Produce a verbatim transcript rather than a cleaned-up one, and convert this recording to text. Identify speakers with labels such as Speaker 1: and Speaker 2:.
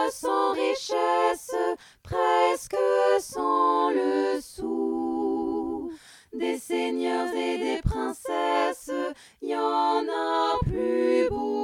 Speaker 1: pauvres sans richesse, presque sans le sou. Des seigneurs et des princesses, y en a plus beaucoup.